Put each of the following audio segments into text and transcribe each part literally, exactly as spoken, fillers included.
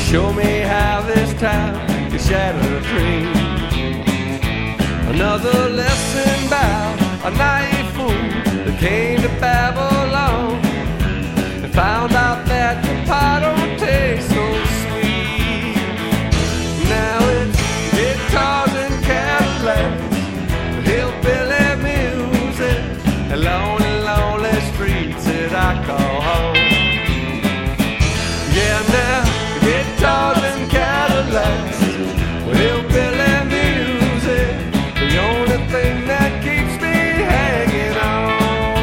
Show me how this town can shatter a dream. Another lesson about a naive fool that came to Babylon and found out that the pie don't taste so sweet. Now it's guitars and Cadillacs, hillbilly music, and lonely, lonely streets that I call home. Yeah, now guitars and Cadillacs, hillbilly music, the only thing that keeps me hanging on.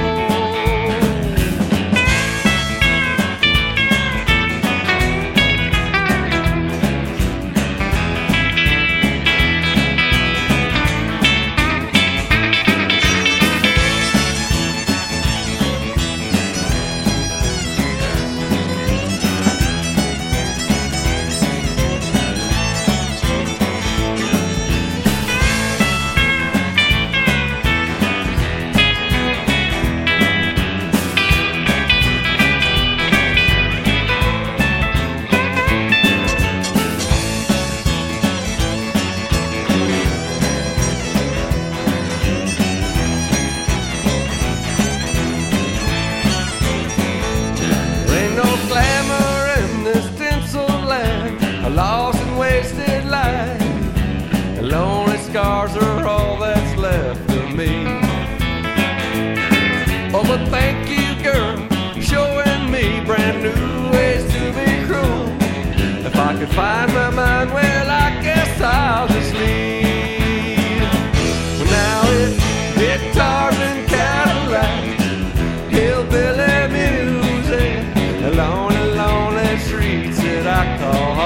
A lost and wasted life, and lonely scars are all that's left of me. Oh, but thank you, girl, showing me brand new ways to be cruel. If I could find my mind, well, I guess I'll just leave. Well, now it's guitars and Cadillacs, hillbilly music, and lonely, lonely streets that I call